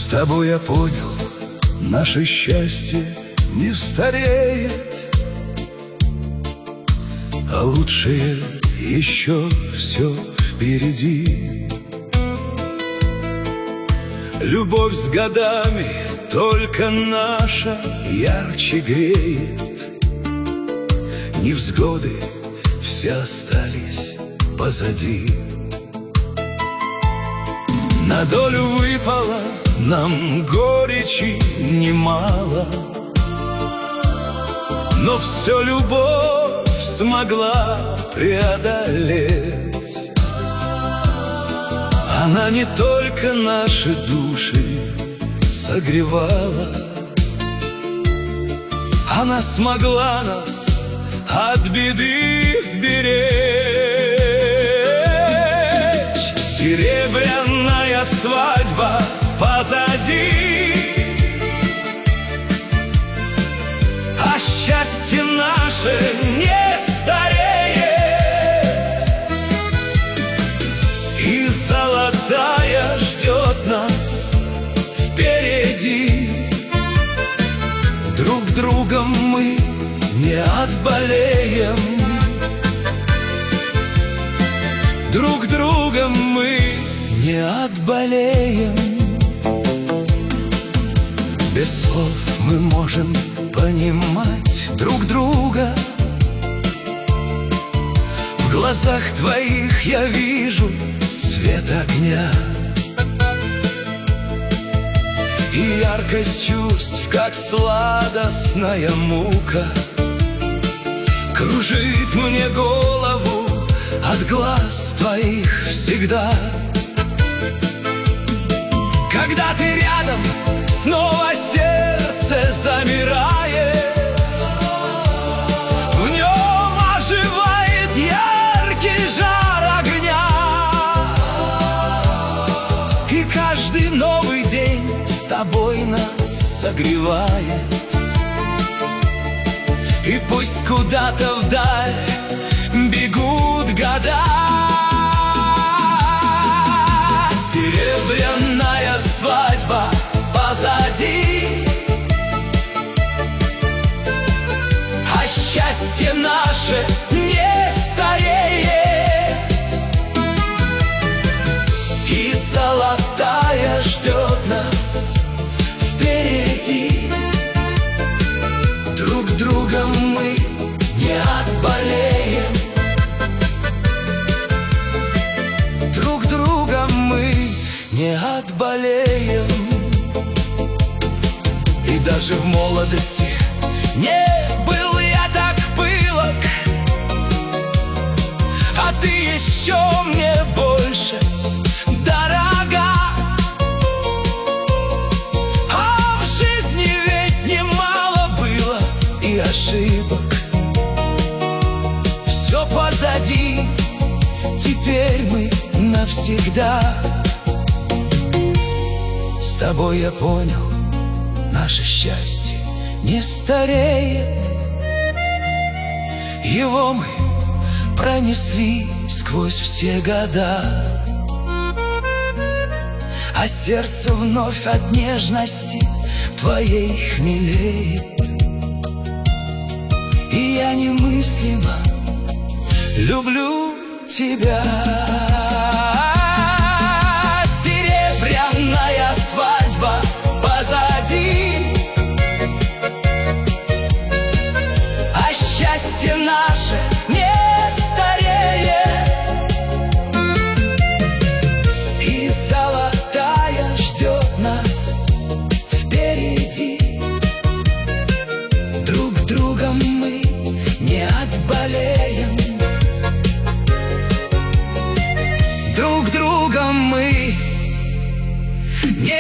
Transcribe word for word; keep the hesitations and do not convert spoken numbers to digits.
тобой я понял, наше счастье не стареет, а лучшее еще все впереди. Любовь с годами только наша ярче греет, невзгоды все остались позади. На долю выпало нам горечи немало, но все любовь смогла преодолеть. Она не только наши души согревала, она смогла нас от беды сберечь. Серебряная свадьба позади, а счастье наше не стареет, и золотая ждет нас впереди. Друг другом мы не отболеем, друг другом мы не отболеем. Без слов мы можем понимать друг друга. В глазах твоих я вижу свет огня и яркость чувств, как сладостная мука, кружит мне голову от глаз твоих всегда. Когда ты рядом, снова сердце замирает, в нем оживает яркий жар огня, и каждый новый день с тобой нас согревает. И пусть куда-то вдаль бегут года, серебряная свадьба позади, а счастье наше не стареет, и золотая ждет нас впереди. Друг другом мы не отболеем, друг другом мы не отболеем. И даже в молодости не был я так пылок, а ты еще мне больше дорога. А в жизни ведь немало было и ошибок. Все позади, теперь мы навсегда. С тобой я понял, наше счастье не стареет, его мы пронесли сквозь все года, а сердце вновь от нежности твоей хмелеет. И я немыслимо люблю тебя. Серебряная свадьба позади, а счастье наше не стареет, и золотая ждет нас впереди. Друг другом мы не отболеем, друг другом мы не